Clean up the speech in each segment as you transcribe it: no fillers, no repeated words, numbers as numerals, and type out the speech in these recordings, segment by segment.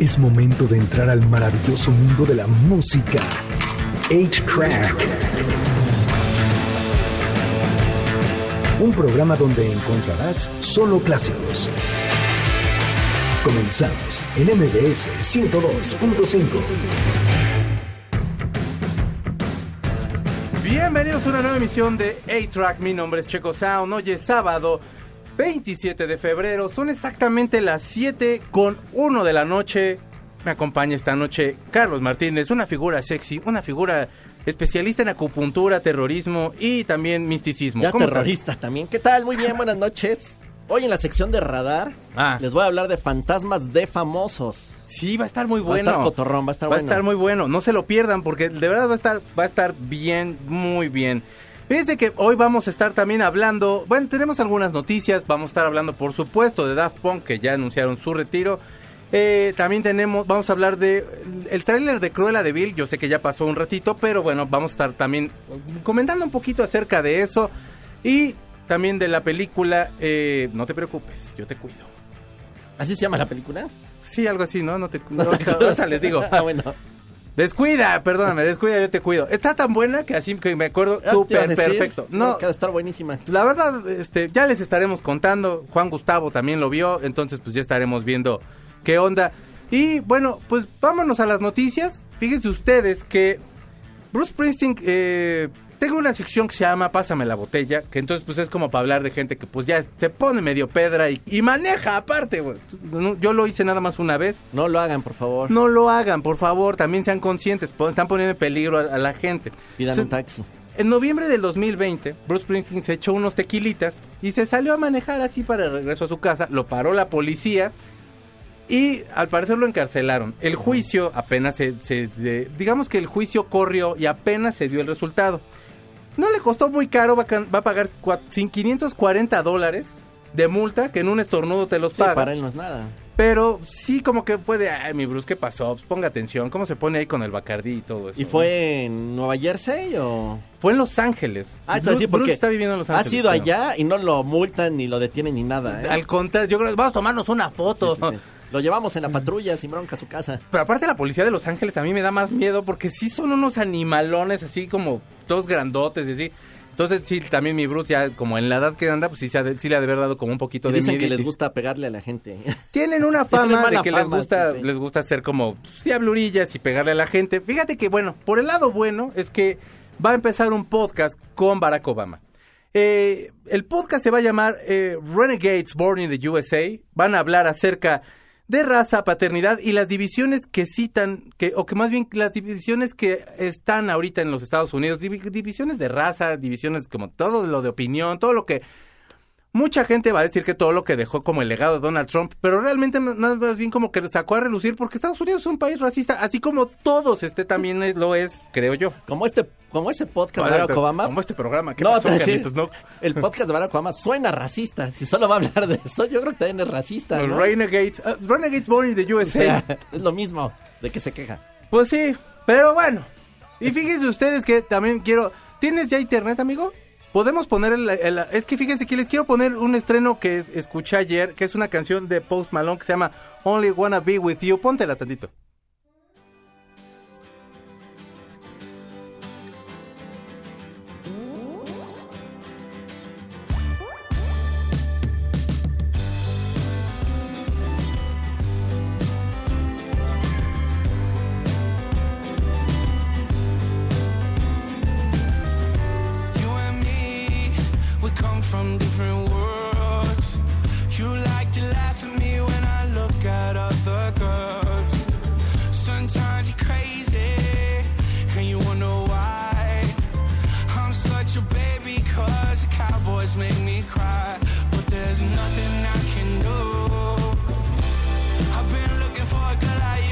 Es momento de entrar al maravilloso mundo de la música. 8-Track. Un programa donde encontrarás solo clásicos. Comenzamos en MBS 102.5. Bienvenidos a una nueva emisión de 8-Track. Mi nombre es Checo Sound. Hoy es sábado 27 de febrero. Son exactamente las 7:01 de la noche. Me acompaña esta noche Carlos Martínez, una figura sexy, una figura especialista en acupuntura, terrorismo y también misticismo. Ya ¿Cómo terrorista estás? también. ¿Qué tal? Muy bien, buenas noches. Hoy en la sección de Radar les voy a hablar de fantasmas de famosos. Sí, va a estar muy bueno. Va a estar cotorrón, va a estar bueno. bueno. Va a estar muy bueno. No se lo pierdan porque de verdad va a estar bien, muy bien. Fíjense que hoy vamos a estar también hablando, bueno, tenemos algunas noticias, vamos a estar hablando por supuesto de Daft Punk, que ya anunciaron su retiro. También vamos a hablar de el tráiler de Cruella de Vil. Yo sé que ya pasó un ratito, pero bueno, vamos a estar también comentando un poquito acerca de eso. Y también de la película, no te preocupes, yo te cuido. ¿Así se llama la película? Sí, algo así, ¿no? Ahorita les digo. Bueno. Descuida, yo te cuido. Está tan buena que así que me acuerdo súper perfecto. No, que va a estar buenísima. La verdad, ya les estaremos contando. Juan Gustavo también lo vio, entonces pues ya estaremos viendo qué onda. Y bueno, pues vámonos a las noticias. Fíjense ustedes que Bruce Springsteen, tengo una sección que se llama Pásame la botella, que entonces pues es como para hablar de gente que pues ya se pone medio pedra y maneja aparte, güey. Yo lo hice nada más una vez. No lo hagan, por favor. No lo hagan, por favor, también sean conscientes, están poniendo en peligro a la gente. Pidan un taxi. En noviembre del 2020, Bruce Springsteen se echó unos tequilitas y se salió a manejar así para el regreso a su casa. Lo paró la policía y al parecer lo encarcelaron. El juicio apenas digamos que el juicio corrió y apenas se dio el resultado. No le costó muy caro, va a pagar $540 de multa, que en un estornudo te los paga. Para él no es nada. Pero sí como que fue de, ay, mi Bruce, ¿qué pasó? Pues ponga atención, ¿cómo se pone ahí con el Bacardí y todo eso? ¿Y fue en Nueva Jersey o...? Fue en Los Ángeles. Entonces sí, porque Bruce está viviendo en Los Ángeles. Ha sido allá y no lo multan ni lo detienen ni nada, ¿eh? Al contrario, yo creo que vamos a tomarnos una foto. Sí. Lo llevamos en la patrulla sin bronca a su casa. Pero aparte la policía de Los Ángeles a mí me da más miedo porque sí son unos animalones así como todos grandotes y así. Entonces sí, también mi Bruce ya como en la edad que anda, pues sí le ha de haber dado como un poquito de miedo. Dicen que les gusta pegarle a la gente. Tienen una fama de que sí. les gusta hacer como diablurillas y pegarle a la gente. Fíjate que bueno, por el lado bueno es que va a empezar un podcast con Barack Obama. El podcast se va a llamar Renegades Born in the USA. Van a hablar acerca de raza, paternidad y las divisiones que citan, o que más bien las divisiones que están ahorita en los Estados Unidos, divisiones de raza, divisiones como todo lo de opinión, todo lo que... Mucha gente va a decir que todo lo que dejó como el legado de Donald Trump, pero realmente más bien como que sacó a relucir porque Estados Unidos es un país racista, así como todos también lo es, creo yo. Como este podcast de Barack Obama. Como este programa. ¿Qué pasó, Carlitos? No. El podcast de Barack Obama suena racista. Si solo va a hablar de eso, yo creo que también es racista, ¿no? Renegades Born in the USA. O sea, es lo mismo de que se queja. Pues sí, pero bueno. Y fíjense ustedes que también ¿Tienes ya internet, amigo? Podemos poner es que fíjense que les quiero poner un estreno que escuché ayer, que es una canción de Post Malone que se llama Only Wanna Be With You. Póntela tantito. From different worlds. You like to laugh at me when I look at other girls. Sometimes you're crazy and you wonder why. I'm such a baby cause the Cowboys make me cry. But there's nothing I can do. I've been looking for a girl like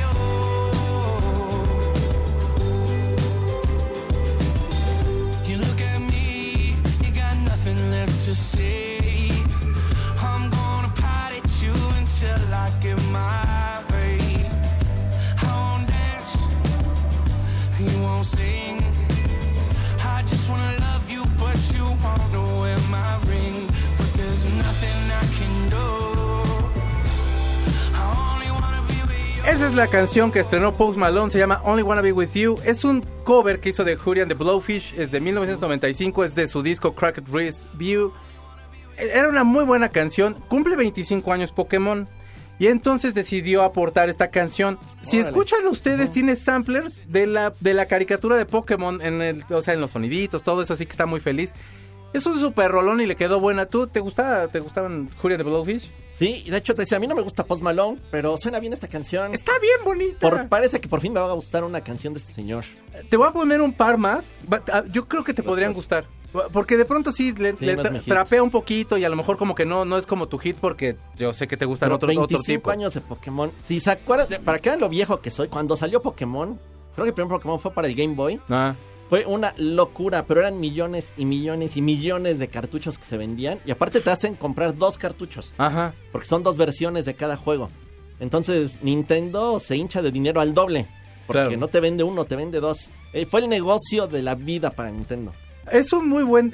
you. You look at me, you got nothing left to say. I'm gonna pot at you until I get my way. I won't dance, and you won't sing. I just wanna love you, but you won't wear my ring. But there's nothing I can do. I only wanna be with Esa es la canción que estrenó Post Malone, se llama Only Wanna Be With You. Es un cover que hizo de Hootie and the Blowfish, es de 1995, es de su disco Cracked Wrist View. Era una muy buena canción, cumple 25 años Pokémon, y entonces decidió aportar esta canción. Si escuchan ustedes, tiene samplers de la caricatura de Pokémon, en los soniditos, todo eso, así que está muy feliz. Es un super rolón y le quedó buena. ¿Tú te gustaban Hootie and the Blowfish? Sí, de hecho te decía, a mí no me gusta Post Malone, pero suena bien esta canción. Está bien bonita. Parece que por fin me va a gustar una canción de este señor. Te voy a poner un par más. Yo creo que te podrían gustar. Porque de pronto sí le trapea un poquito y a lo mejor como que no es como tu hit, porque yo sé que te gustan otro tipo. 25 años de Pokémon. Si se acuerdan, para que vean lo viejo que soy, cuando salió Pokémon, creo que el primer Pokémon fue para el Game Boy. Fue una locura, pero eran millones y millones y millones de cartuchos que se vendían. Y aparte te hacen comprar 2 cartuchos. Ajá. Porque son 2 versiones de cada juego. Entonces Nintendo se hincha de dinero al doble. Porque no te vende 1, te vende 2. Fue el negocio de la vida para Nintendo. Es un muy buen...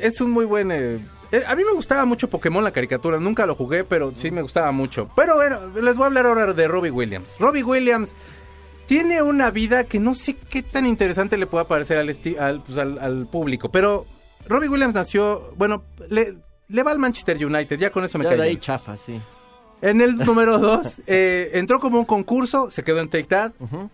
a mí me gustaba mucho Pokémon, la caricatura. Nunca lo jugué, pero sí me gustaba mucho. Pero bueno, les voy a hablar ahora de Robbie Williams. Robbie Williams tiene una vida que no sé qué tan interesante le pueda parecer al público. Pero Robbie Williams nació... Bueno, le va al Manchester United. Ya con eso me cae. Ya de ahí chafa, sí. En el número 2, entró como un concurso, se quedó en Take That.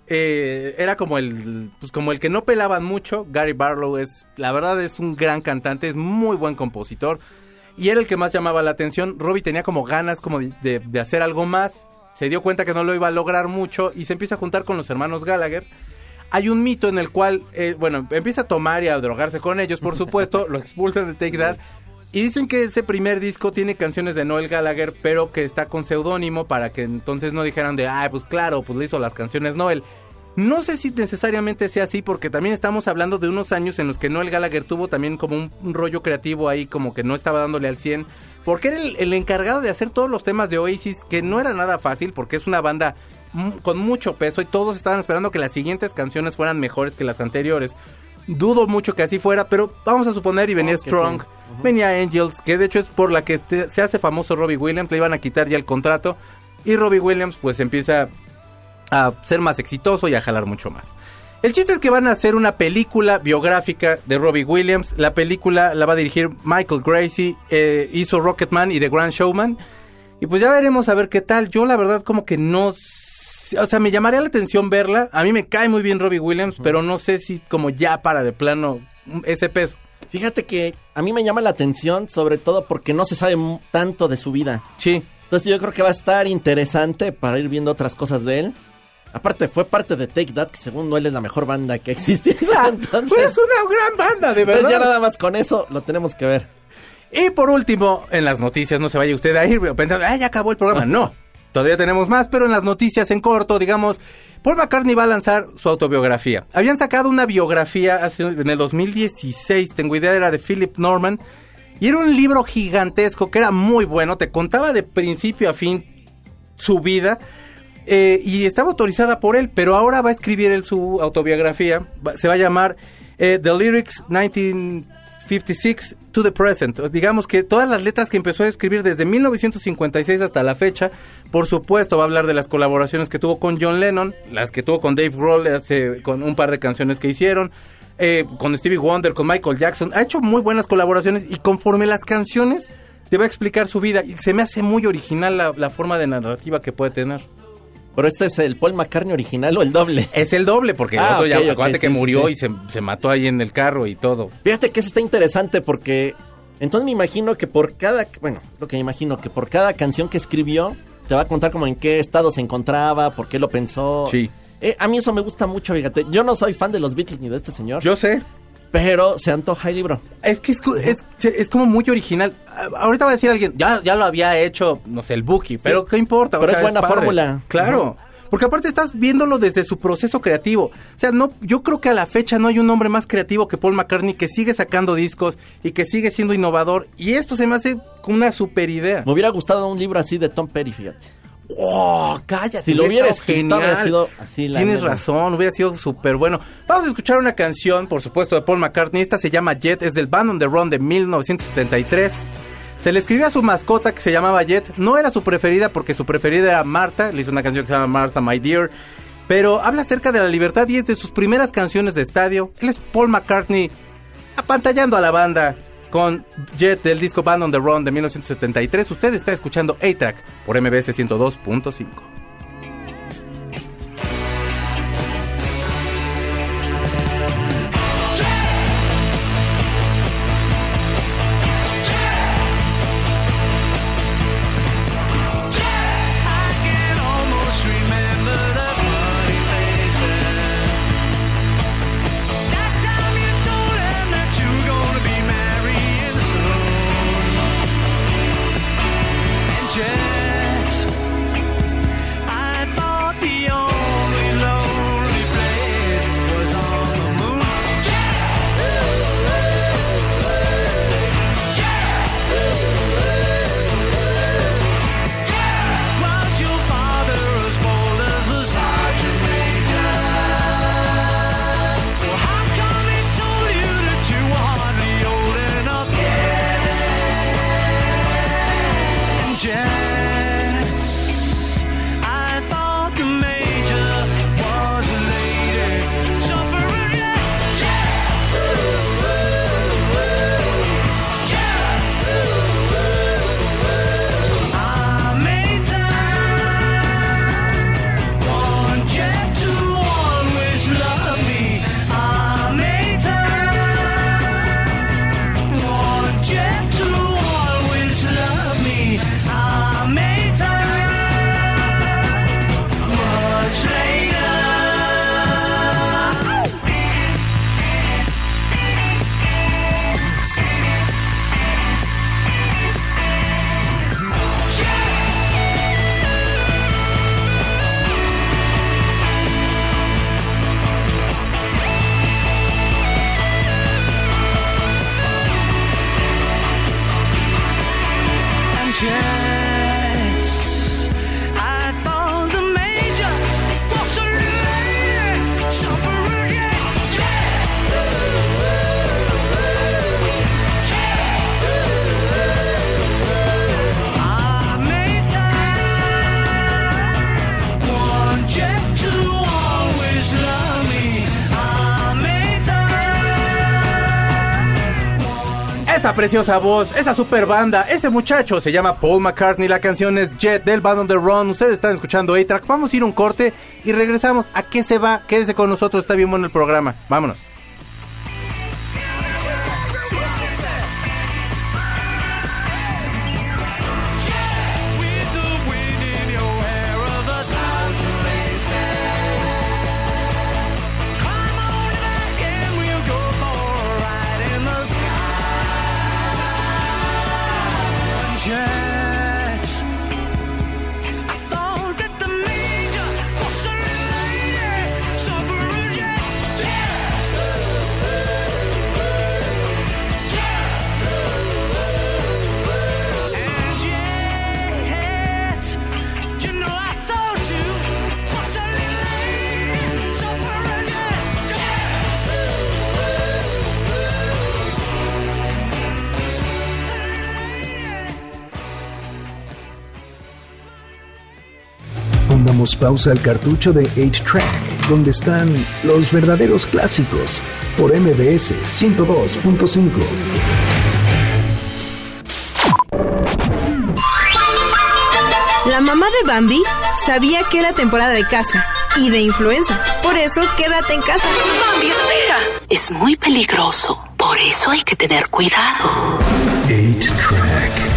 Era como el que no pelaban mucho. Gary Barlow la verdad es un gran cantante, es muy buen compositor. Y era el que más llamaba la atención. Robbie tenía como ganas como de hacer algo más. Se dio cuenta que no lo iba a lograr mucho y se empieza a juntar con los hermanos Gallagher. Hay un mito en el cual, empieza a tomar y a drogarse con ellos, por supuesto. Lo expulsan de Take That. Y dicen que ese primer disco tiene canciones de Noel Gallagher, pero que está con seudónimo para que entonces no dijeran pues claro, pues le hizo las canciones Noel. No sé si necesariamente sea así, porque también estamos hablando de unos años en los que Noel Gallagher tuvo también como un rollo creativo ahí, como que no estaba dándole al 100, porque era el encargado de hacer todos los temas de Oasis, que no era nada fácil, porque es una banda con mucho peso y todos estaban esperando que las siguientes canciones fueran mejores que las anteriores. Dudo mucho que así fuera, pero vamos a suponer, y venía Strong, sí. Venía Angels, que de hecho es por la que se hace famoso Robbie Williams. Le iban a quitar ya el contrato y Robbie Williams pues empieza a ser más exitoso y a jalar mucho más. El chiste es que van a hacer una película biográfica de Robbie Williams. La película la va a dirigir Michael Gracie, hizo Rocketman y The Grand Showman, y pues ya veremos a ver qué tal. Yo la verdad como que no... O sea, me llamaría la atención verla. A mí me cae muy bien Robbie Williams, pero no sé si como ya para de plano ese peso. Fíjate que a mí me llama la atención, sobre todo porque no se sabe tanto de su vida. Sí. Entonces yo creo que va a estar interesante para ir viendo otras cosas de él. Aparte, fue parte de Take That, que según Noel es la mejor banda que existe. Entonces, es una gran banda, de verdad. Entonces ya nada más con eso lo tenemos que ver. Y por último, en las noticias, no se vaya usted a ir pensando, ya acabó el programa. No. Todavía tenemos más, pero en las noticias en corto, digamos, Paul McCartney va a lanzar su autobiografía. Habían sacado una biografía en el 2016, tengo idea, era de Philip Norman, y era un libro gigantesco que era muy bueno, te contaba de principio a fin su vida, y estaba autorizada por él, pero ahora va a escribir él su autobiografía, se va a llamar The Lyrics 1956 to the Present. Digamos que todas las letras que empezó a escribir desde 1956 hasta la fecha. Por supuesto va a hablar de las colaboraciones que tuvo con John Lennon, las que tuvo con Dave Grohl, con un par de canciones que hicieron, con Stevie Wonder, con Michael Jackson. Ha hecho muy buenas colaboraciones y conforme las canciones te va a explicar su vida, y se me hace muy original la forma de narrativa que puede tener. Pero este es el Paul McCartney original o el doble. Es el doble, porque el otro acuérdate que murió y se mató ahí en el carro y todo. Fíjate que eso está interesante porque entonces me imagino que por cada canción que escribió te va a contar como en qué estado se encontraba, por qué lo pensó. Sí. A mí eso me gusta mucho, fíjate. Yo no soy fan de los Beatles ni de este señor. Yo sé. Pero se antoja el libro. Es que es como muy original. Ahorita va a decir alguien, ya lo había hecho, no sé, el Buki, sí, pero ¿qué importa? Pero es buena fórmula. Claro, porque aparte estás viéndolo desde su proceso creativo. O sea, yo creo que a la fecha no hay un hombre más creativo que Paul McCartney, que sigue sacando discos y que sigue siendo innovador. Y esto se me hace una super idea. Me hubiera gustado un libro así de Tom Petty, fíjate. ¡Oh, cállate! Si lo hubiera escrito, habría sido así. Tienes razón, hubiera sido súper bueno. Vamos a escuchar una canción, por supuesto, de Paul McCartney. Esta se llama Jet, es del Band on the Run de 1973. Se le escribió a su mascota que se llamaba Jet. No era su preferida porque su preferida era Martha. Le hizo una canción que se llama Martha, My Dear. Pero habla acerca de la libertad y es de sus primeras canciones de estadio. Él es Paul McCartney apantallando a la banda con Jet del disco Band on the Run de 1973. Usted está escuchando A-Track por MBS 102.5. Esa preciosa voz, esa super banda, ese muchacho se llama Paul McCartney, la canción es Jet del Band on the Run. Ustedes están escuchando A-Track, vamos a ir un corte y regresamos. ¿A qué se va? Quédese con nosotros, está bien bueno el programa, vámonos. Pongamos pausa al cartucho de 8-Track, donde están los verdaderos clásicos, por MBS 102.5. La mamá de Bambi sabía que era temporada de caza y de influenza. Por eso, quédate en casa. Bambi, espera. Es muy peligroso. Por eso hay que tener cuidado. 8-Track.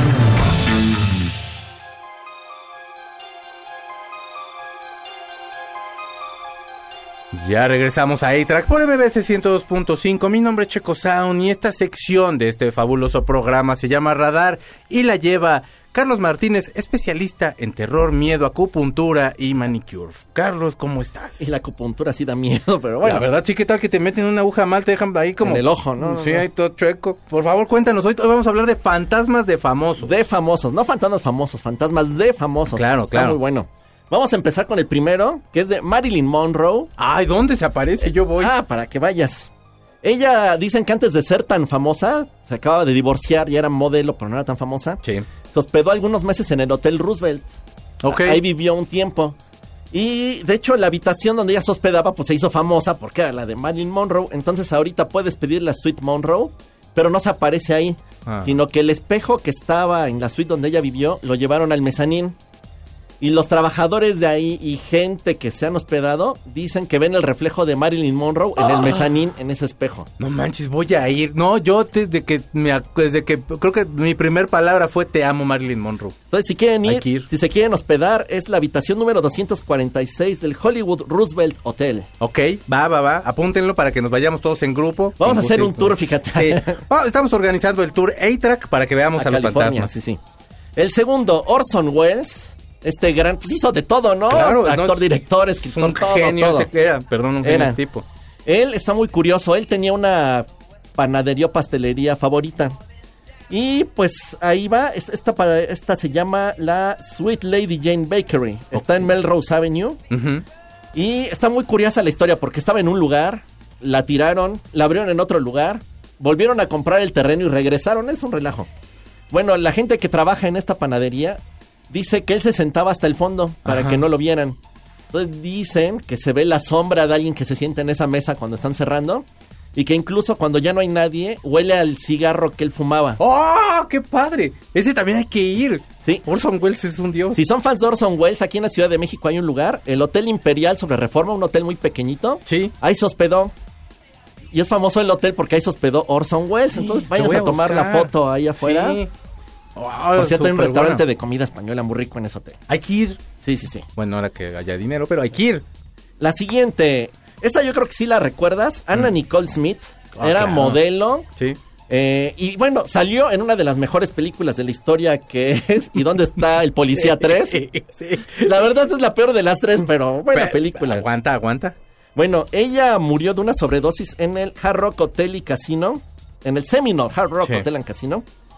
Ya regresamos a A-Track por MBS 102.5. Mi nombre es Checo Sound y esta sección de este fabuloso programa se llama Radar y la lleva Carlos Martínez, especialista en terror, miedo, acupuntura y manicure. Carlos, ¿cómo estás? Y la acupuntura sí da miedo, pero bueno. La verdad, sí, ¿qué tal que te meten una aguja mal? Te dejan ahí como... en el ojo, ¿no? Sí, ahí todo chueco. Por favor, cuéntanos. Hoy vamos a hablar de fantasmas de famosos. De famosos, no fantasmas famosos, fantasmas de famosos. Claro, claro. Está muy bueno. Vamos a empezar con el primero, que es de Marilyn Monroe. Ay, ¿dónde se aparece? Yo voy. Para que vayas. Ella, dicen que antes de ser tan famosa, se acababa de divorciar, ya era modelo, pero no era tan famosa. Sí. Se hospedó algunos meses en el Hotel Roosevelt. Okay. Ahí vivió un tiempo. Y de hecho la habitación donde ella se hospedaba pues se hizo famosa porque era la de Marilyn Monroe. Entonces ahorita puedes pedir la suite Monroe, pero no se aparece ahí, sino que el espejo que estaba en la suite donde ella vivió lo llevaron al mezanín. Y los trabajadores de ahí y gente que se han hospedado dicen que ven el reflejo de Marilyn Monroe en el mezanín, en ese espejo. No manches, voy a ir. No, yo desde que creo que mi primer palabra fue te amo, Marilyn Monroe. Entonces, si quieren ir, si se quieren hospedar, es la habitación número 246 del Hollywood Roosevelt Hotel. Ok, va. Apúntenlo para que nos vayamos todos en grupo. Vamos a hacer un tour, fíjate. Sí. Estamos organizando el tour A-Track para que veamos a los fantasmas. Sí. El segundo, Orson Welles. Este gran, pues hizo de todo, ¿no? Claro, actor, director, escritor, un genio, un genio tipo. Él está muy curioso, él tenía una panadería o pastelería favorita. Y pues ahí va, esta se llama la Sweet Lady Jane Bakery. Está en Melrose Avenue. Uh-huh. Y está muy curiosa la historia porque estaba en un lugar, la tiraron, la abrieron en otro lugar, volvieron a comprar el terreno y regresaron, es un relajo. Bueno, la gente que trabaja en esta panadería dice que él se sentaba hasta el fondo para que no lo vieran. Entonces dicen que se ve la sombra de alguien que se sienta en esa mesa cuando están cerrando. Y que incluso cuando ya no hay nadie, huele al cigarro que él fumaba. ¡Oh, qué padre! Ese también hay que ir. Sí. Orson Welles es un dios. Si son fans de Orson Welles, aquí en la Ciudad de México hay un lugar, el Hotel Imperial sobre Reforma, un hotel muy pequeñito. Sí. Ahí se hospedó. Y es famoso el hotel porque ahí se hospedó Orson Welles. Sí, entonces vayan a tomar la foto ahí afuera. Sí. Wow, por cierto, hay un restaurante de comida española muy rico en ese hotel. Hay que ir. Sí. Bueno, ahora que haya dinero, pero hay que ir. La siguiente, esta yo creo que sí la recuerdas, Anna Nicole Smith, era modelo. Sí. Y bueno, salió en una de las mejores películas de la historia que es ¿Y dónde está el policía 3? Sí. La verdad es la peor de las tres, pero buena película. Aguanta. Bueno, ella murió de una sobredosis en el Hard Rock Hotel y Casino, en el Seminole Hard Rock Hotel and Casino.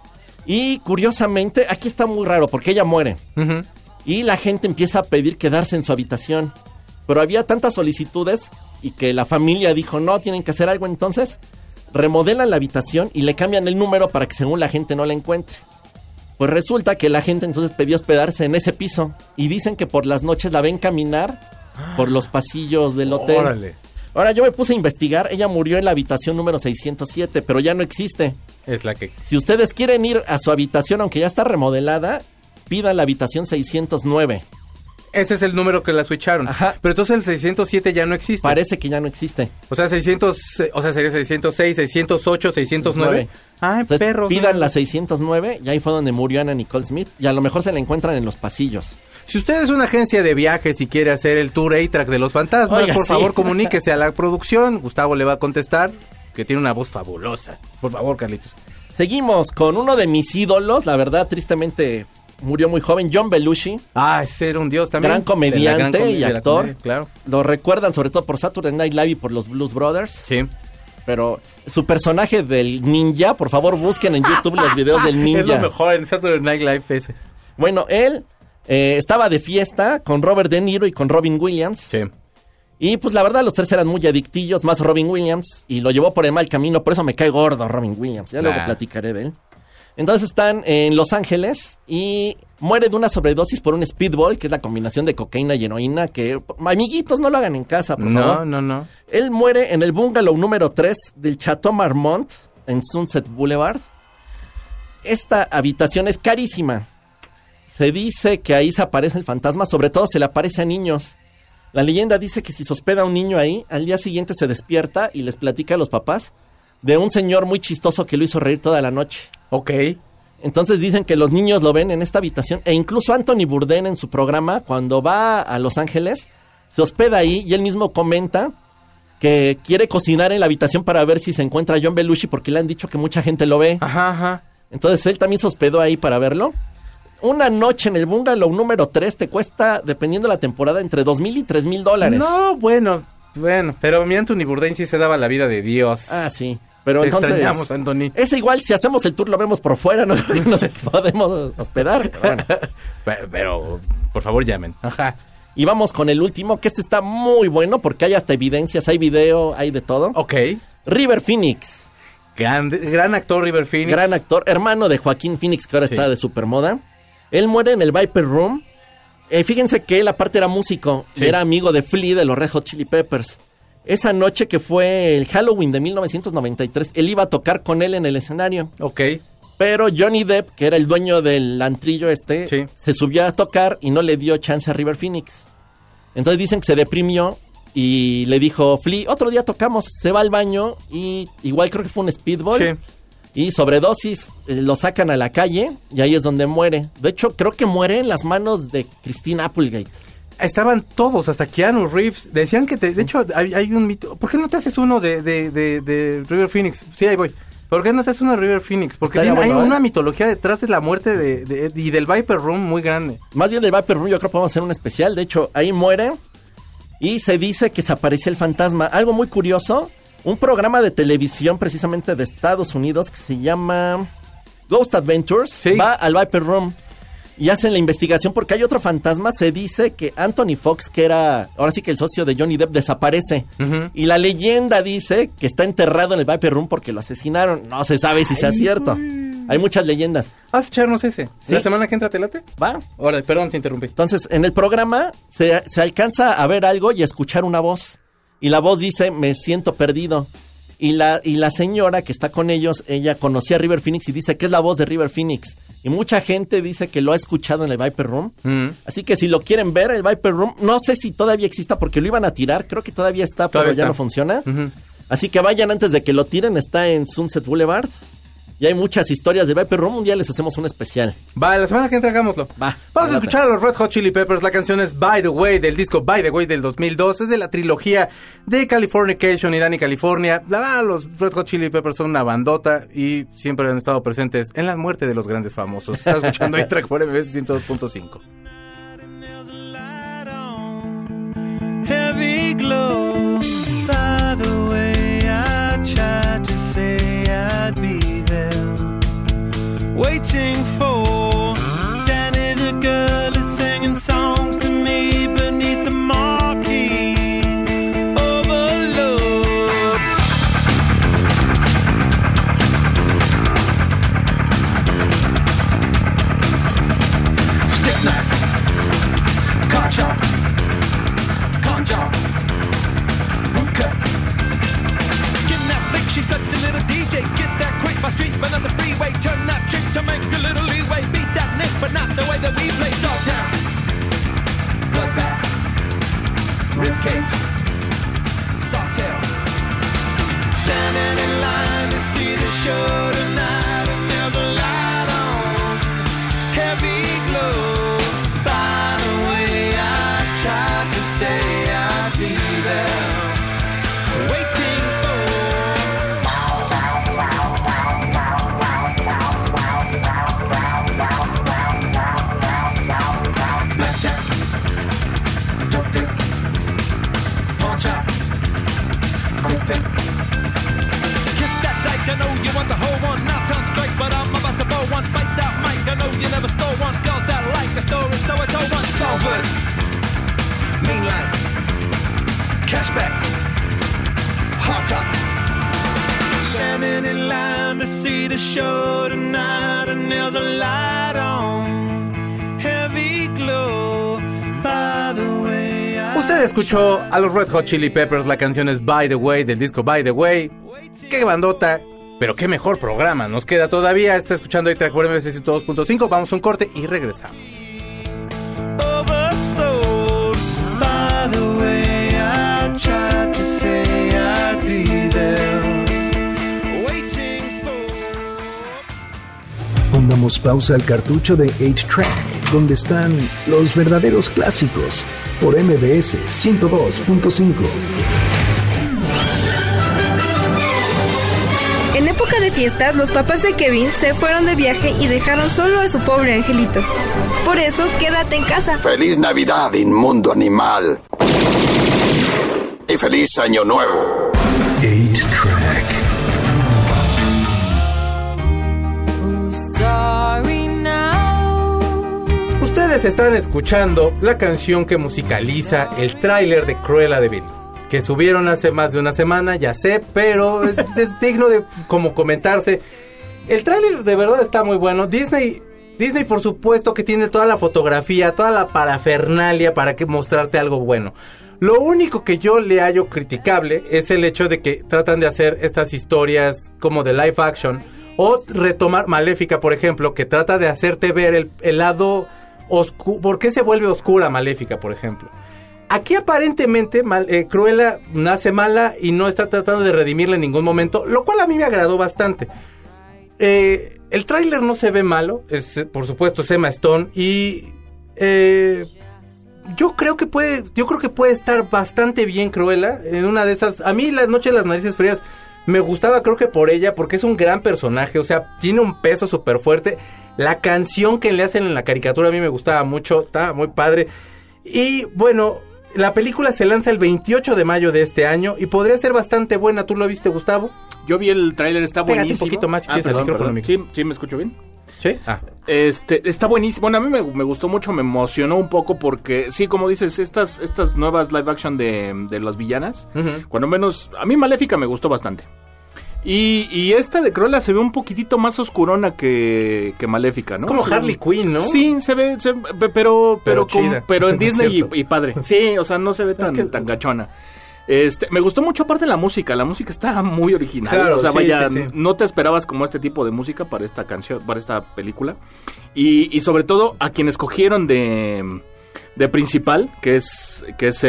Y curiosamente, aquí está muy raro porque ella muere. Uh-huh. Y la gente empieza a pedir quedarse en su habitación. Pero había tantas solicitudes y que la familia dijo, no, tienen que hacer algo. Entonces, remodelan la habitación y le cambian el número para que según la gente no la encuentre. Pues resulta que la gente entonces pidió hospedarse en ese piso. Y dicen que por las noches la ven caminar por los pasillos del hotel. Órale. Ahora yo me puse a investigar, ella murió en la habitación número 607, pero ya no existe. Es la que... Si ustedes quieren ir a su habitación, aunque ya está remodelada, pidan la habitación 609. Ese es el número que la switcharon. Ajá. Pero entonces el 607 ya no existe. Parece que ya no existe. O sea, sería 606, 608, 609. Ay, perros. Pidan la 609 y ahí fue donde murió Anna Nicole Smith. Y a lo mejor se la encuentran en los pasillos. Si usted es una agencia de viajes y quiere hacer el tour A-Track de los fantasmas, oiga, por favor comuníquese a la producción. Gustavo le va a contestar, que tiene una voz fabulosa. Por favor, Carlitos. Seguimos con uno de mis ídolos, la verdad, tristemente murió muy joven, John Belushi. Ese era un dios también. Gran comediante y actor. Comedia, claro. Lo recuerdan sobre todo por Saturday Night Live y por los Blues Brothers. Sí. Pero su personaje del ninja, por favor busquen en YouTube los videos del ninja. Es lo mejor en Saturday Night Live ese. Bueno, él estaba de fiesta con Robert De Niro y con Robin Williams. Sí. Y pues la verdad los tres eran muy adictillos, más Robin Williams, y lo llevó por el mal camino, por eso me cae gordo Robin Williams, ya luego platicaré de él. Entonces están en Los Ángeles y muere de una sobredosis por un speedball, que es la combinación de cocaína y heroína, que amiguitos no lo hagan en casa, por favor. No. Él muere en el bungalow número 3 del Chateau Marmont en Sunset Boulevard. Esta habitación es carísima. Se dice que ahí se aparece el fantasma, sobre todo se le aparece a niños. La leyenda dice que si se hospeda un niño ahí, al día siguiente se despierta y les platica a los papás de un señor muy chistoso que lo hizo reír toda la noche. Ok. Entonces dicen que los niños lo ven en esta habitación, e incluso Anthony Bourdain en su programa, cuando va a Los Ángeles, se hospeda ahí y él mismo comenta que quiere cocinar en la habitación para ver si se encuentra John Belushi, porque le han dicho que mucha gente lo ve. Ajá. Entonces él también se hospedó ahí para verlo. Una noche en el bungalow número 3 te cuesta, dependiendo de la temporada, entre $2,000 y $3,000. No, bueno, pero mi Anthony Bourdain sí se daba la vida de Dios. Sí. Pero te entonces, extrañamos, Anthony. Es igual, si hacemos el tour lo vemos por fuera, no nos podemos hospedar. Pero, bueno. pero por favor llamen. Ajá. Y vamos con el último, que este está muy bueno porque hay hasta evidencias, hay video, hay de todo. Ok. River Phoenix. Gran actor River Phoenix. Gran actor, hermano de Joaquín Phoenix, que ahora está de supermoda. Él muere en el Viper Room. Fíjense que él aparte era músico, era amigo de Flea de los Red Hot Chili Peppers. Esa noche que fue el Halloween de 1993, él iba a tocar con él en el escenario. Ok. Pero Johnny Depp, que era el dueño del antrillo se subió a tocar y no le dio chance a River Phoenix. Entonces dicen que se deprimió y le dijo, Flea, otro día tocamos, se va al baño y igual creo que fue un speedball. Sí. Y sobredosis, lo sacan a la calle y ahí es donde muere. De hecho, creo que muere en las manos de Christine Applegate. Estaban todos, hasta Keanu Reeves. Decían que, de hecho, hay un mito. ¿Por qué no te haces uno de River Phoenix? Sí, ahí voy. ¿Por qué no te haces uno de River Phoenix? Porque hay una mitología detrás de la muerte y del Viper Room muy grande. Más bien del Viper Room yo creo que podemos hacer un especial. De hecho, ahí muere y se dice que se aparece el fantasma. Algo muy curioso. Un programa de televisión precisamente de Estados Unidos que se llama Ghost Adventures va al Viper Room y hacen la investigación porque hay otro fantasma. Se dice que Anthony Fox, que era ahora sí que el socio de Johnny Depp, desaparece. Y la leyenda dice que está enterrado en el Viper Room porque lo asesinaron. No se sabe si sea cierto. Hay muchas leyendas. Vas a echarnos ese. ¿Sí? ¿La semana que entra te late? Va. Ahora, perdón, te interrumpí. Entonces, en el programa se alcanza a ver algo y a escuchar una voz. Y la voz dice, me siento perdido. Y la señora que está con ellos, ella conocía a River Phoenix y dice que es la voz de River Phoenix. Y mucha gente dice que lo ha escuchado en el Viper Room. Así que si lo quieren ver, el Viper Room, no sé si todavía exista porque lo iban a tirar. Creo que todavía está, pero ya no funciona. Así que vayan antes de que lo tiren. Está en Sunset Boulevard. Y hay muchas historias de Viper Room. Un día les hacemos un especial. Va, la semana que entra hagámoslo. Vamos a escuchar a los Red Hot Chili Peppers. La canción es By the Way, del disco By the Way del 2002. Es de la trilogía de Californication y Danny California. La verdad, los Red Hot Chili Peppers son una bandota y siempre han estado presentes en la muerte de los grandes famosos. Estás escuchando A-Track por MBS 102.5. Heavy glow, by the way, I tried to say I'd be waiting for Danny the girl is singing songs to me beneath the marquee overload. Stick knife, car chop, con job, hookah. Skin that flick, she sucks a little DJ. Get that quick, my streets burn up the freeway. Turn that trick to make a little leeway. Beat that Nick, but not the way that we play. Dogtown, bloodbath, ribcage, softail. Standing in line to see the show tonight, and there's a light on, heavy glow. By the way, I tried to say I'd be there, waiting for. I know you want the whole one, now turn straight, but I'm about to blow one. Bite that mic, I know you never stole one. Girls that like the story, so I told one. Salford, mainline, cashback, hot top. Standing in line to see the show tonight, and there's a light on, heavy glow, by the way. Usted escuchó a los Red Hot Chili Peppers, la canción es By the Way, del disco By the Way. Qué bandota, pero qué mejor programa nos queda todavía. Está escuchando A-Track por MBS 102.5. Vamos a un corte y regresamos. Oversold, by the way, I tried to say I'd be there, waiting for. Pongamos pausa al cartucho de 8-Track, donde están los verdaderos clásicos, por MBS 102.5. En época de fiestas, los papás de Kevin se fueron de viaje y dejaron solo a su pobre angelito. Por eso, quédate en casa. ¡Feliz Navidad, inmundo animal! ¡Y feliz Año Nuevo! 8-Track. Ustedes están escuchando la canción que musicaliza el tráiler de Cruella de Vil. que subieron hace más de una semana, ya sé, pero es digno de como comentarse. El tráiler de verdad está muy bueno. Disney por supuesto que tiene toda la fotografía, toda la parafernalia para que mostrarte algo bueno. Lo único que yo le hallo criticable es el hecho de que tratan de hacer estas historias como de live action o retomar Maléfica, por ejemplo, que trata de hacerte ver el lado oscuro. ¿Por qué se vuelve oscura Maléfica, por ejemplo? Aquí aparentemente Cruella nace mala y no está tratando de redimirla en ningún momento, lo cual a mí me agradó bastante. El tráiler no se ve malo, por supuesto es Emma Stone y yo creo que puede estar bastante bien Cruella en una de esas. A mí La Noche de las Narices Frías me gustaba, creo que por ella, porque es un gran personaje, o sea, tiene un peso súper fuerte. La canción que le hacen en la caricatura a mí me gustaba mucho, estaba muy padre. Y bueno, la película se lanza el 28 de mayo de este año y podría ser bastante buena. ¿Tú lo viste, Gustavo? Yo vi el tráiler, está buenísimo. Pégate un poquito más si quieres el micrófono. ¿Sí me escucho bien? ¿Sí? Está buenísimo. Bueno, a mí me gustó mucho, me emocionó un poco porque, sí, como dices, estas nuevas live action de las villanas, cuando menos, a mí Maléfica me gustó bastante. Y esta de Cruella se ve un poquitito más oscurona que Maléfica, ¿no? Es como Harley Quinn, ¿no? Sí, se ve pero en Disney y padre. Sí, o sea, no se ve tan gachona. Me gustó mucho aparte la música está muy original, claro, o sea, sí, sí. No te esperabas como este tipo de música para esta canción, para esta película, y sobre todo a quien escogieron de principal, que es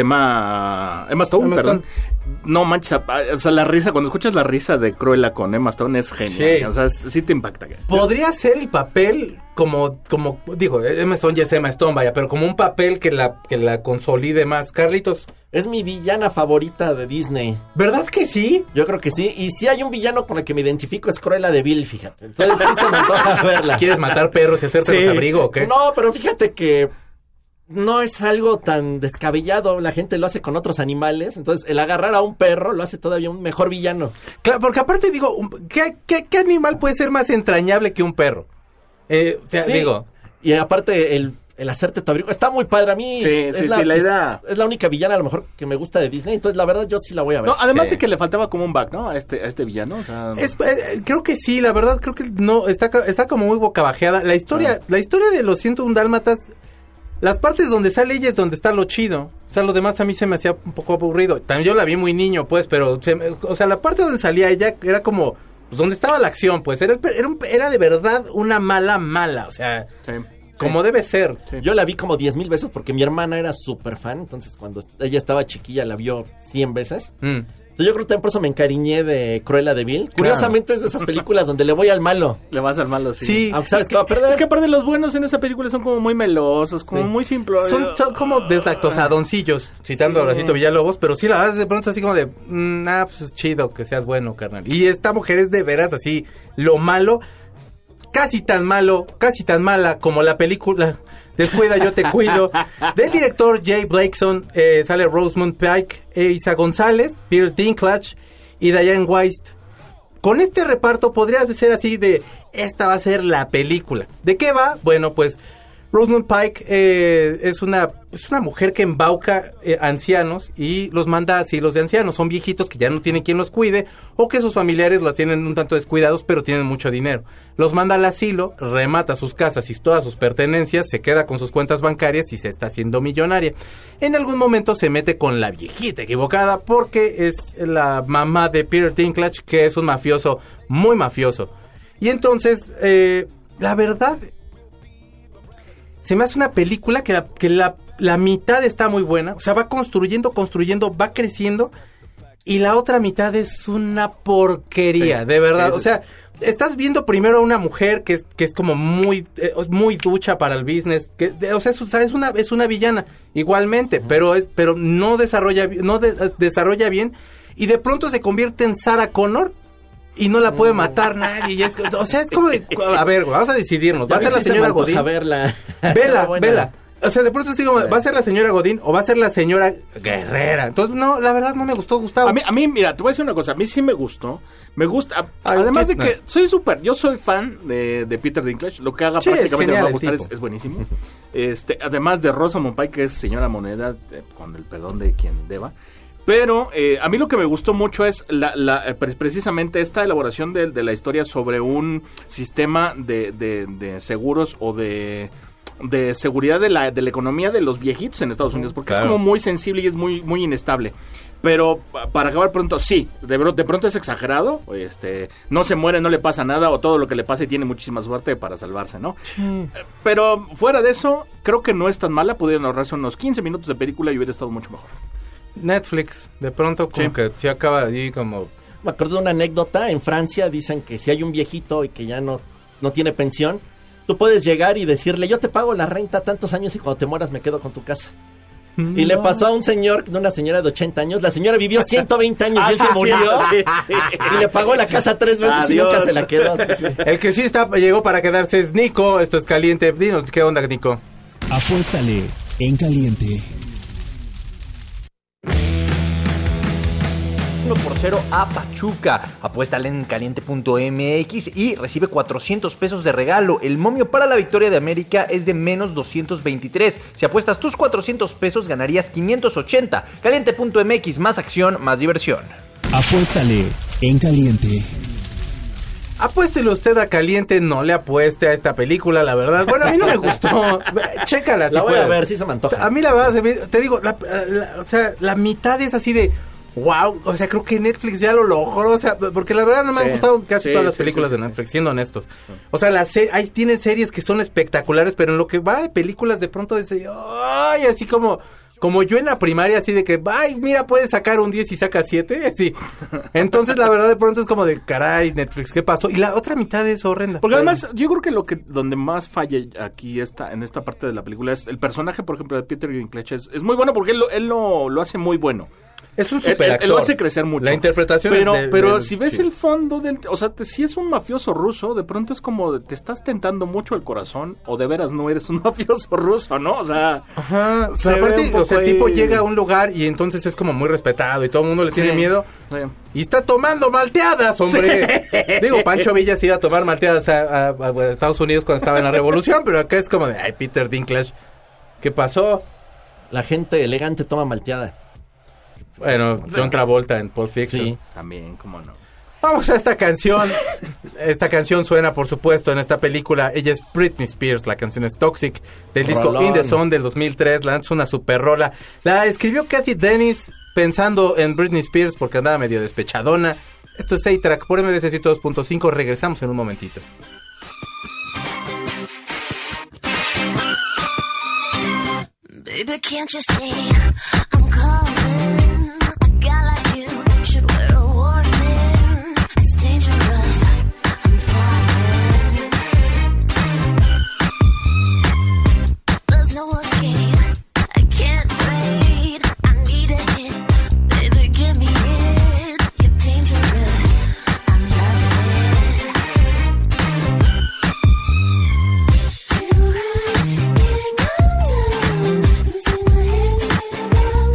Emma Stone, perdón. No manches, o sea, la risa, cuando escuchas la risa de Cruella con Emma Stone es genial, sí. O sea, sí te impacta. Podría ser el papel como digo, Emma Stone ya es Emma Stone, vaya, pero como un papel que la consolide más. Carlitos. Es mi villana favorita de Disney. ¿Verdad que sí? Yo creo que sí. Y si hay un villano con el que me identifico es Cruella de Vil, fíjate. Entonces sí se me antoja verla. ¿Quieres matar perros y hacerte los abrigo o qué? No, pero fíjate que no es algo tan descabellado. La gente lo hace con otros animales. Entonces el agarrar a un perro lo hace todavía un mejor villano. Claro, porque aparte digo, ¿qué animal puede ser más entrañable que un perro? Sí. Digo. Y aparte el hacerte tu abrigo está muy padre a mí. Sí, la idea. Es la única villana a lo mejor que me gusta de Disney, entonces la verdad yo sí la voy a ver. No, además de que le faltaba como un back, ¿no? A este villano, o sea, creo que sí, la verdad creo que no está como muy bocabajeada. La historia de los 101 Dálmatas, las partes donde sale ella es donde está lo chido. O sea, lo demás a mí se me hacía un poco aburrido. También yo la vi muy niño, pues, pero o sea, la parte donde salía ella era como pues donde estaba la acción, pues era de verdad una mala, o sea, sí. Como debe ser. Sí. Yo la vi como 10,000 veces porque mi hermana era súper fan. Entonces cuando ella estaba chiquilla la vio 100 veces. Entonces yo creo que también por eso me encariñé de Cruella de Vil. Claro. Curiosamente es de esas películas donde le voy al malo. Le vas al malo, sí. Sí. Aunque sabes que va a perder. Es que aparte los buenos en esa película son como muy melosos, como muy simples. Son como deslactosadoncillos, citando a Horacito Villalobos, pero sí la verdad de pronto así como de, pues es chido que seas bueno, carnal. Y esta mujer es de veras así, lo malo, casi tan mala como la película Descuida, yo te cuido. Del director Jay Blakeson sale Rosamund Pike, Isa González, Peter Dinklage y Diane Wiest. Con este reparto podría ser así de, esta va a ser la película. ¿De qué va? Bueno, pues Rosamund Pike es una mujer que embauca ancianos y los manda asilos de ancianos. Son viejitos que ya no tienen quien los cuide o que sus familiares los tienen un tanto descuidados pero tienen mucho dinero. Los manda al asilo, remata sus casas y todas sus pertenencias, se queda con sus cuentas bancarias y se está haciendo millonaria. En algún momento se mete con la viejita equivocada porque es la mamá de Peter Dinklage, que es un mafioso, muy mafioso. Y entonces, la verdad, se me hace una película que la mitad está muy buena. O sea, va construyendo, va creciendo. Y la otra mitad es una porquería, de verdad. O sea, estás viendo primero a una mujer que es como muy ducha para el business. O sea, es una villana igualmente, pero no desarrolla bien. Y de pronto se convierte en Sarah Connor. Y no la puede matar nadie. Es como de, a ver, vamos a decidirnos. ¿Va a ser la señora Godín? A verla. Vela. O sea, de pronto digo, ¿va a ser la señora Godín o va a ser la señora Guerrera? Entonces, no, la verdad no me gustó, Gustavo. A mí, mira, te voy a decir una cosa. A mí sí me gustó. Me gusta. Además de que yo soy fan de Peter Dinklage. Lo que haga prácticamente me va a gustar, es buenísimo. Además de Rosamund Pike, que es señora Moneda, con el perdón de quien deba. Pero a mí lo que me gustó mucho es precisamente esta elaboración de la historia sobre un sistema de seguros o de seguridad de la economía de los viejitos en Estados Unidos, porque es como muy sensible y es muy, muy inestable. Pero para acabar pronto, sí, de pronto es exagerado, no se muere, no le pasa nada, o todo lo que le pasa y tiene muchísima suerte para salvarse, ¿no? Sí. Pero fuera de eso, creo que no es tan mala, pudieron ahorrarse unos 15 minutos de película y hubiera estado mucho mejor. Netflix, de pronto como que se acaba allí como... Me acuerdo de una anécdota, en Francia dicen que si hay un viejito y que ya no tiene pensión, tú puedes llegar y decirle, yo te pago la renta tantos años y cuando te mueras me quedo con tu casa. Y le pasó a un señor, de una señora de 80 años, la señora vivió 120 años y él se murió, y le pagó la casa 3 veces. Adiós. Y nunca se la quedó. Sí. El que sí llegó para quedarse es Nico, esto es Caliente. Dinos, ¿qué onda, Nico? Apuéstale en Caliente. 1-0 a Pachuca. Apuéstale en caliente.mx y recibe 400 pesos de regalo. El momio para la victoria de América es de menos 223. Si apuestas tus 400 pesos ganarías 580. Caliente.mx, más acción, más diversión. Apuéstale en Caliente. Apuéstele usted a Caliente, no le apueste a esta película, la verdad. Bueno, a mí no me gustó. Chécala. La voy a ver, sí se me antoja. A mí la verdad, te digo, o sea, la mitad es así de... Wow, o sea, creo que Netflix ya lo logró, o sea, porque la verdad no me han gustado casi todas las películas de Netflix, siendo honestos. O sea, ahí tienen series que son espectaculares, pero en lo que va de películas de pronto dice, ay, así como yo en la primaria, así de que, ay, mira, puedes sacar un 10 y saca 7, así. Entonces, la verdad, de pronto es como de, caray, Netflix, ¿qué pasó? Y la otra mitad es horrenda. Porque además, yo creo que donde más falla aquí en esta parte de la película es el personaje, por ejemplo, de Peter Dinklage, es muy bueno porque él lo hace muy bueno. Es un superactor. Él lo hace crecer mucho. La interpretación pero si ves el fondo o sea, si es un mafioso ruso, de pronto es como te estás tentando mucho el corazón o de veras no eres un mafioso ruso, ¿no? O sea, ajá. Pero aparte, o sea, el tipo llega a un lugar y entonces es como muy respetado y todo el mundo le tiene miedo. Sí. Y está tomando malteadas, hombre. Sí. Digo, Pancho Villa se iba a tomar malteadas a Estados Unidos cuando estaba en la revolución, pero acá es como de, ay, Peter Dinklage, ¿qué pasó? La gente elegante toma malteada. Bueno, John Travolta en Pulp Fiction. Sí, también, cómo no. Vamos a esta canción. Esta canción suena, por supuesto, en esta película. Ella es Britney Spears. La canción es Toxic, del disco In The Zone del 2003. La es una super rola. La escribió Kathy Dennis pensando en Britney Spears porque andaba medio despechadona. Esto es A-Track por MBC 2.5. Regresamos en un momentito. Baby, can't you see I'm calling? A guy like you should wear a warning. It's dangerous, I'm falling. There's no escape, I can't wait. I need a hit, baby, give me it. You're dangerous, I'm loving it. Too high, can't come down. Losing my head, spinning around.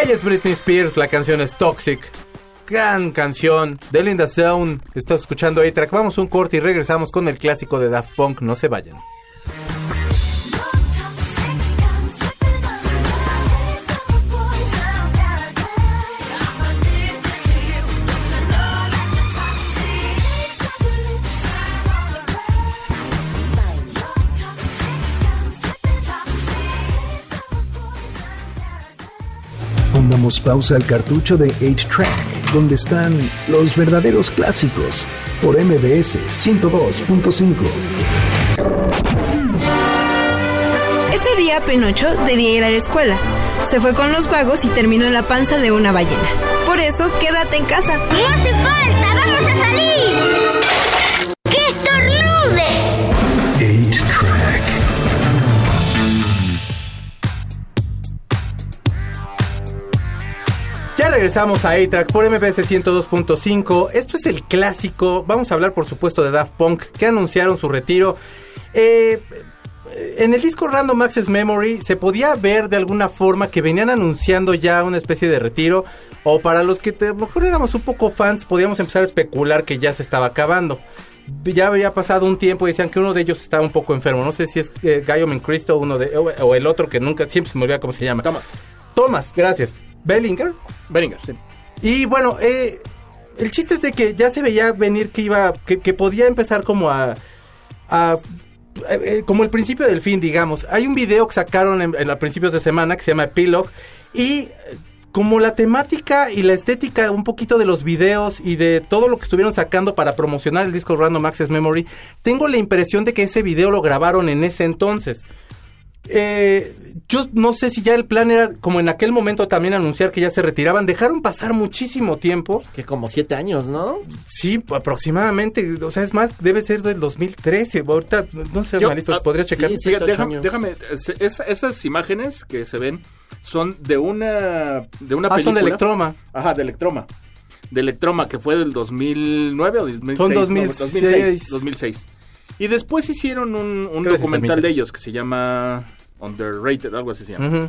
Ella es Britney Spears, la canción es Toxic. Gran canción, Dead in the Zone. Estás escuchando A-Track. Vamos a un corte y regresamos con el clásico de Daft Punk. No se vayan. Pongamos pausa al cartucho de 8-Track, donde están los verdaderos clásicos, por MBS 102.5. Ese día Pinocho debía ir a la escuela. Se fue con los vagos y terminó en la panza de una ballena. Por eso, quédate en casa. ¡No hace falta! ¡Vamos a salir! ¡Que estornude! 8-Track. Ya regresamos a A-Track por MBS 102.5. Esto es el clásico. Vamos a hablar, por supuesto, de Daft Punk, que anunciaron su retiro. En el disco Random Access Memory se podía ver de alguna forma que venían anunciando ya una especie de retiro. O para los que a lo mejor éramos un poco fans, podíamos empezar a especular que ya se estaba acabando. Ya había pasado un tiempo y decían que uno de ellos estaba un poco enfermo. No sé si es Gallo Mencristo o el otro que nunca, siempre se me olvida cómo se llama. Thomas, gracias. Bellinger, sí. Y bueno, el chiste es de que ya se veía venir que podía empezar como como el principio del fin, digamos. Hay un video que sacaron a principios de semana que se llama Epilogue, y como la temática y la estética un poquito de los videos y de todo lo que estuvieron sacando para promocionar el disco Random Access Memory, tengo la impresión de que ese video lo grabaron en ese entonces. Yo no sé si ya el plan era, como en aquel momento, también anunciar que ya se retiraban. Dejaron pasar muchísimo tiempo. Que como 7 años, ¿no? Sí, aproximadamente. O sea, es más, debe ser del 2013. Ahorita, no sé, malitos, podrías checar. Sí, déjame, esas imágenes que se ven son de una película. Son de Electroma. Ajá, de Electroma. De Electroma, que fue del 2009 o 2006. Son 2006. 2006. Y después hicieron un documental de ellos que se llama Underrated, algo así se llama.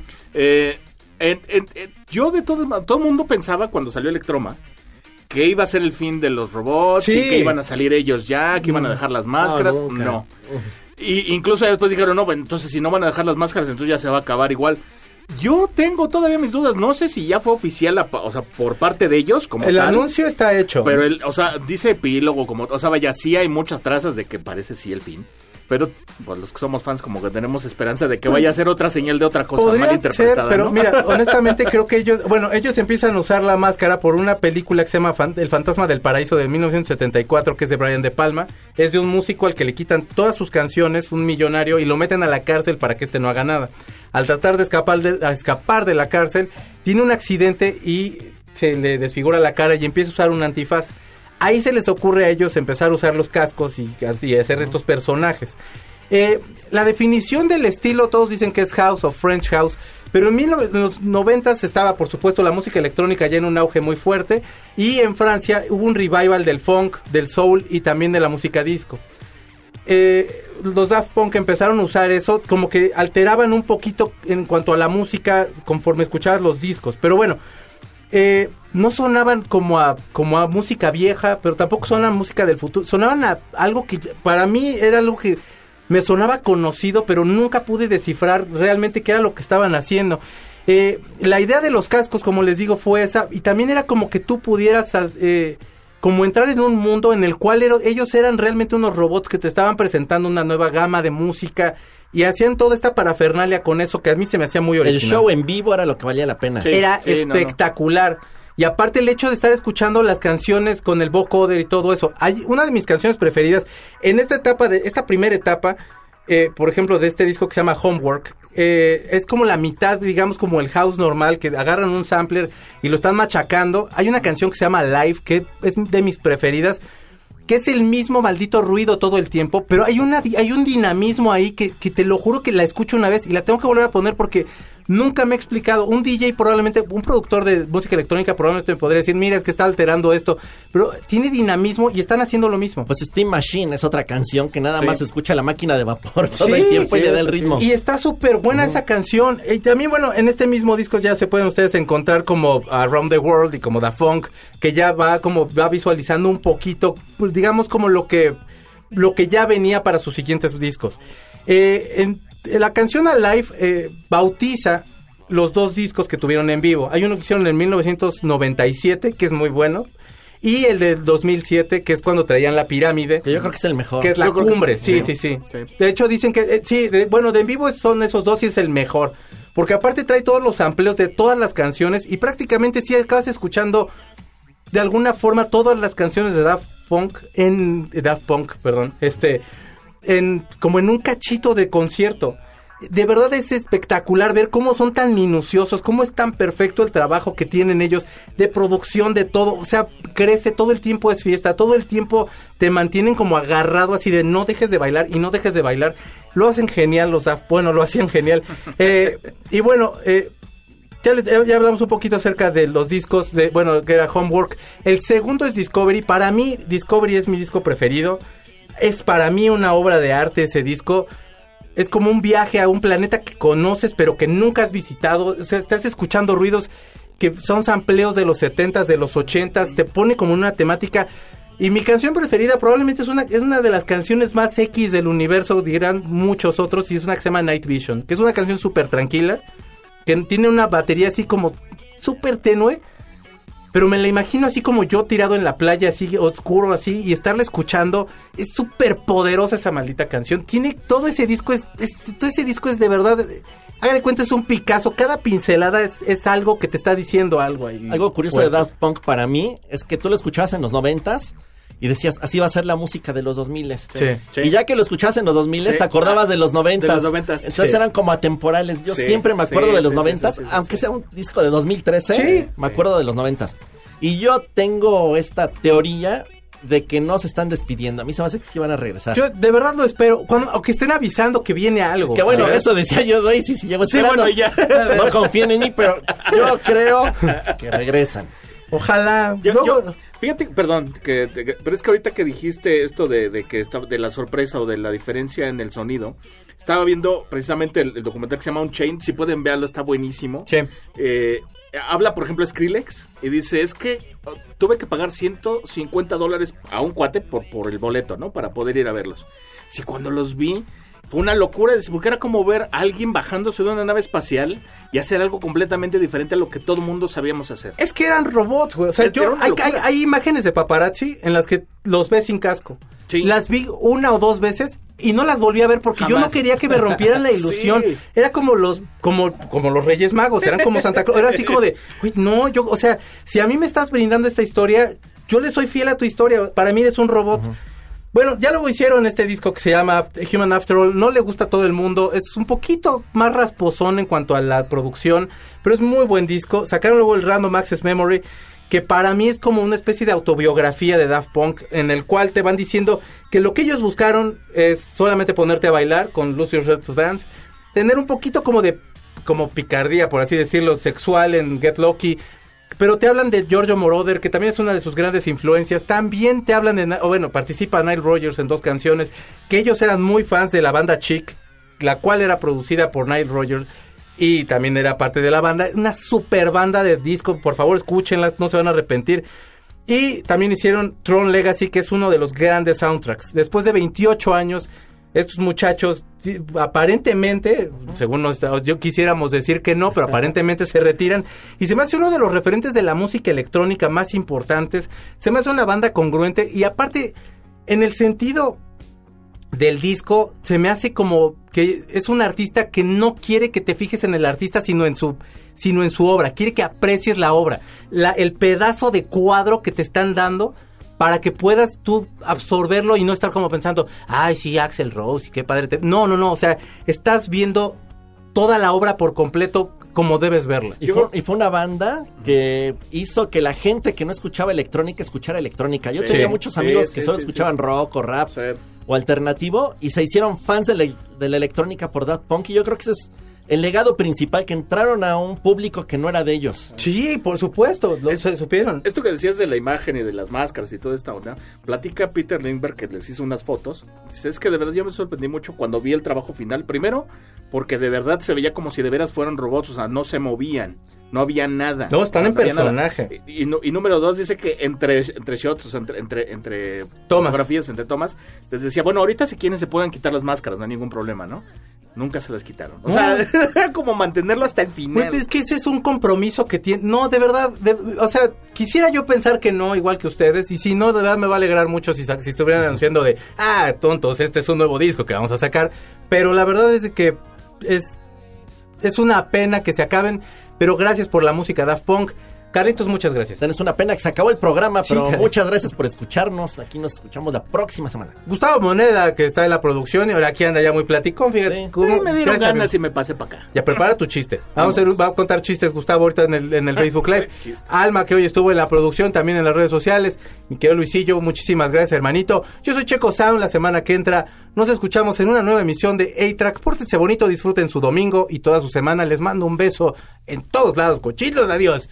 Yo de todo el mundo pensaba cuando salió Electroma que iba a ser el fin de los robots, y que iban a salir ellos ya, que iban a dejar las máscaras. No. Y incluso después dijeron, no, bueno, entonces si no van a dejar las máscaras, entonces ya se va a acabar igual. Yo tengo todavía mis dudas, no sé si ya fue oficial, o sea, por parte de ellos, como el anuncio está hecho. Pero dice epílogo, vaya, sí hay muchas trazas de que parece sí el fin. Pero pues los que somos fans como que tenemos esperanza de que vaya a ser otra señal de otra cosa mal interpretada, ser, pero ¿no? Mira, honestamente creo que ellos empiezan a usar la máscara por una película que se llama El Fantasma del Paraíso de 1974, que es de Brian De Palma. Es de un músico al que le quitan todas sus canciones, un millonario, y lo meten a la cárcel para que no haga nada. Al tratar de escapar de la cárcel, tiene un accidente y se le desfigura la cara y empieza a usar un antifaz. Ahí se les ocurre a ellos empezar a usar los cascos y hacer estos personajes. La definición del estilo, todos dicen que es house o French house, pero en los 90s estaba, por supuesto, la música electrónica ya en un auge muy fuerte, y en Francia hubo un revival del funk, del soul y también de la música disco. Los Daft Punk empezaron a usar eso, como que alteraban un poquito en cuanto a la música conforme escuchabas los discos, pero bueno, no sonaban como a música vieja, pero tampoco sonaban música del futuro, sonaban a algo que para mí era algo que me sonaba conocido, pero nunca pude descifrar realmente qué era lo que estaban haciendo. La idea de los cascos, como les digo, fue esa, y también era como que tú pudieras como entrar en un mundo en el cual ellos eran realmente unos robots que te estaban presentando una nueva gama de música, y hacían toda esta parafernalia con eso que a mí se me hacía muy original. El show en vivo era lo que valía la pena. Era espectacular. Y aparte el hecho de estar escuchando las canciones con el vocoder y todo eso. Hay una de mis canciones preferidas en esta primera etapa, por ejemplo, de este disco que se llama Homework. Es como la mitad, digamos, como el house normal, que agarran un sampler y lo están machacando. Hay una canción que se llama Live, que es de mis preferidas, que es el mismo maldito ruido todo el tiempo, pero hay un dinamismo ahí que te lo juro que la escucho una vez y la tengo que volver a poner porque Nunca me he explicado. Un DJ probablemente, un productor de música electrónica probablemente me podría decir, mira, es que está alterando esto. Pero tiene dinamismo y están haciendo lo mismo. Pues Steam Machine es otra canción que nada más escucha la máquina de vapor todo el tiempo y le da el ritmo. Y está súper buena esa canción. Y también, bueno, en este mismo disco ya se pueden ustedes encontrar como Around the World y como Da Funk, que ya va visualizando un poquito, pues digamos como lo que ya venía para sus siguientes discos. La canción Alive bautiza los 2 discos que tuvieron en vivo. Hay uno que hicieron en 1997, que es muy bueno, y el de 2007, que es cuando traían la pirámide. Que yo creo que es el mejor. Que es la cumbre, sí. De hecho, dicen que, de en vivo son esos 2 y es el mejor. Porque aparte trae todos los sampleos de todas las canciones y prácticamente sí acabas escuchando de alguna forma todas las canciones de Daft Punk, como en un cachito de concierto. De verdad es espectacular ver cómo son tan minuciosos, cómo es tan perfecto el trabajo que tienen ellos de producción, de todo. O sea, crece, todo el tiempo es fiesta, todo el tiempo te mantienen como agarrado así de no dejes de bailar y no dejes de bailar. Lo hacen genial los Daft, lo hacían genial. Y bueno, ya hablamos un poquito acerca de los discos, que era Homework. El segundo es Discovery. Para mí, Discovery es mi disco preferido. Es para mí una obra de arte ese disco. Es como un viaje a un planeta que conoces pero que nunca has visitado. O sea, estás escuchando ruidos que son sampleos de los 70s, de los 80s. Te pone como una temática. Y mi canción preferida probablemente es una de las canciones más X del universo, dirán muchos otros, y es una que se llama Night Vision, que es una canción súper tranquila, que tiene una batería así como súper tenue, pero me la imagino así como yo tirado en la playa, así oscuro, así, y estarla escuchando. Es súper poderosa esa maldita canción. Tiene todo ese disco, todo ese disco es de verdad, haga de cuenta, es un Picasso. Cada pincelada es algo que te está diciendo algo ahí. Algo curioso de Daft Punk para mí es que tú lo escuchabas en los 90s y decías, así va a ser la música de los 2000s. Sí. Y ya que lo escuchabas en los 2000s, te acordabas de los 90s. De los 90s. Entonces eran como atemporales. Yo siempre me acuerdo de los 90s, aunque sea un disco de 2013, me acuerdo de los 90s. Y yo tengo esta teoría de que no se están despidiendo. A mí se me hace que sí van a regresar. Yo de verdad lo espero, o que estén avisando que viene algo. Que bueno, ¿sabes? Eso decía yo, Daisy, si llevo esperando. Sí, bueno, ya. No confíen en mí, pero yo creo que regresan. Ojalá. Fíjate, perdón, pero es que ahorita que dijiste esto de la sorpresa o de la diferencia en el sonido, estaba viendo precisamente el documental que se llama Unchained. Si pueden verlo, está buenísimo. Sí. Habla, por ejemplo, Skrillex y dice, es que tuve que pagar $150 a un cuate por el boleto, ¿no? Para poder ir a verlos. Si cuando los vi, fue una locura, porque era como ver a alguien bajándose de una nave espacial y hacer algo completamente diferente a lo que todo el mundo sabíamos hacer. Es que eran robots, güey. O sea, hay imágenes de paparazzi en las que los ves sin casco. Sí. Las vi 1 o 2 veces y no las volví a ver porque yo no quería que me rompieran la ilusión. Sí. Era como los Reyes Magos, eran como Santa Claus. Era así como de, güey, no, o sea, si a mí me estás brindando esta historia, yo le soy fiel a tu historia. Para mí eres un robot. Uh-huh. Bueno, ya luego hicieron este disco que se llama Human After All. No le gusta a todo el mundo. Es un poquito más rasposón en cuanto a la producción, pero es muy buen disco. Sacaron luego el Random Access Memory, que para mí es como una especie de autobiografía de Daft Punk, en el cual te van diciendo que lo que ellos buscaron es solamente ponerte a bailar con Lose Yourself to Dance, tener un poquito como picardía, por así decirlo, sexual en Get Lucky, pero te hablan de Giorgio Moroder, que también es una de sus grandes influencias. También te hablan participa Nile Rodgers en 2 canciones, que ellos eran muy fans de la banda Chic, la cual era producida por Nile Rodgers, y también era parte de la banda. Una super banda de disco, por favor escúchenlas, no se van a arrepentir. Y también hicieron Tron Legacy, que es uno de los grandes soundtracks. Después de 28 años, estos muchachos aparentemente, según yo quisiéramos decir que no, pero aparentemente se retiran. Y se me hace uno de los referentes de la música electrónica más importantes. Se me hace una banda congruente y aparte, en el sentido del disco, se me hace como que es un artista que no quiere que te fijes en el artista, sino en su obra. Quiere que aprecies la obra, el pedazo de cuadro que te están dando, para que puedas tú absorberlo y no estar como pensando, ay, sí, Axl Rose, y qué padre. No, o sea, estás viendo toda la obra por completo como debes verla. Y fue una banda que hizo que la gente que no escuchaba electrónica escuchara electrónica. Yo tenía muchos amigos que solo escuchaban rock o rap o alternativo y se hicieron fans de la electrónica por Daft Punk, y yo creo que esa es el legado principal, que entraron a un público que no era de ellos. Sí, por supuesto, se supieron. Esto que decías de la imagen y de las máscaras y toda esta onda, platica Peter Lindbergh, que les hizo unas fotos. Dice, es que de verdad yo me sorprendí mucho cuando vi el trabajo final. Primero, porque de verdad se veía como si de veras fueran robots, o sea, no se movían. No había nada. No, están en personaje. Y número 2, dice que entre shots, o sea, entre fotografías, entre tomas, les decía, bueno, ahorita si quieren se pueden quitar las máscaras, no hay ningún problema, ¿no? Nunca se las quitaron. O sea, como mantenerlo hasta el final. Es que ese es un compromiso que tiene. No, de verdad, o sea, quisiera yo pensar que no, igual que ustedes. Y si no, de verdad me va a alegrar mucho si estuvieran anunciando de, tontos, este es un nuevo disco que vamos a sacar. Pero la verdad es que es una pena que se acaben. Pero gracias por la música, Daft Punk. Carlitos, muchas gracias. Es una pena que se acabó el programa, pero muchas gracias por escucharnos. Aquí nos escuchamos la próxima semana. Gustavo Moneda, que está en la producción y ahora aquí anda ya muy platicón, fíjate. Sí. Me dieron ganas y me pasé para acá. Ya prepara tu chiste. Va a contar chistes, Gustavo, ahorita en el Facebook Live. Alma, que hoy estuvo en la producción, también en las redes sociales. Mi querido Luisillo, muchísimas gracias, hermanito. Yo soy Checo Sound. La semana que entra nos escuchamos en una nueva emisión de A-Track. Pórtense bonito, disfruten su domingo y toda su semana. Les mando un beso en todos lados, cochilos. Adiós.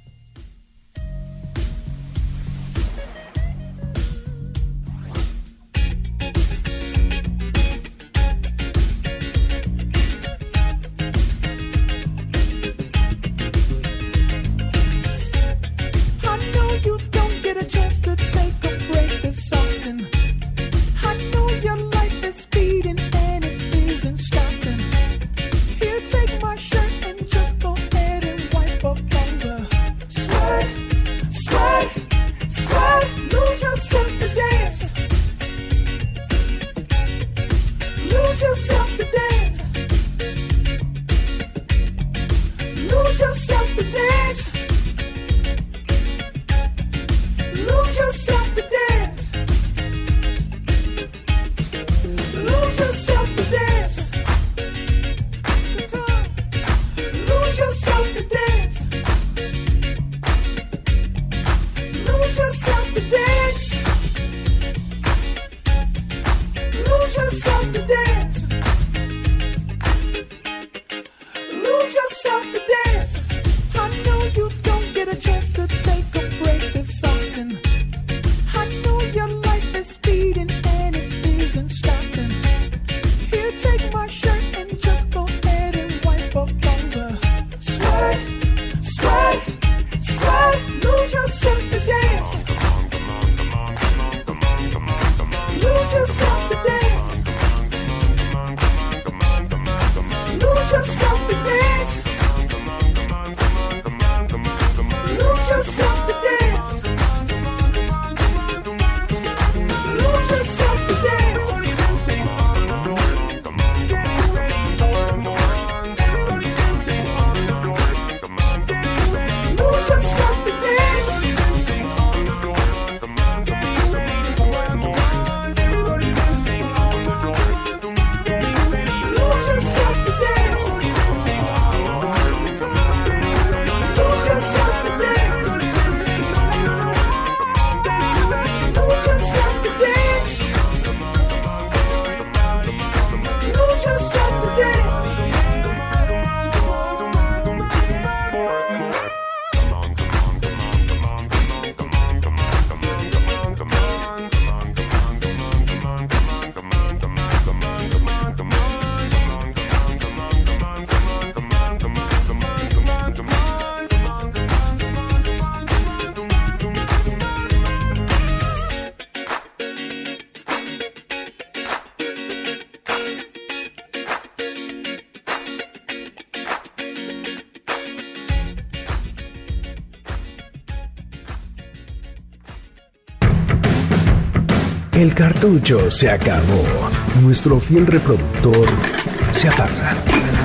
El cartucho se acabó. Nuestro fiel reproductor se apaga.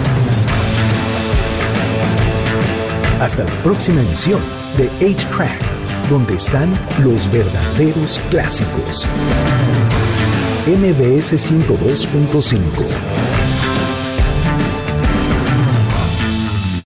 Hasta la próxima emisión de 8-Track, donde están los verdaderos clásicos. MBS 102.5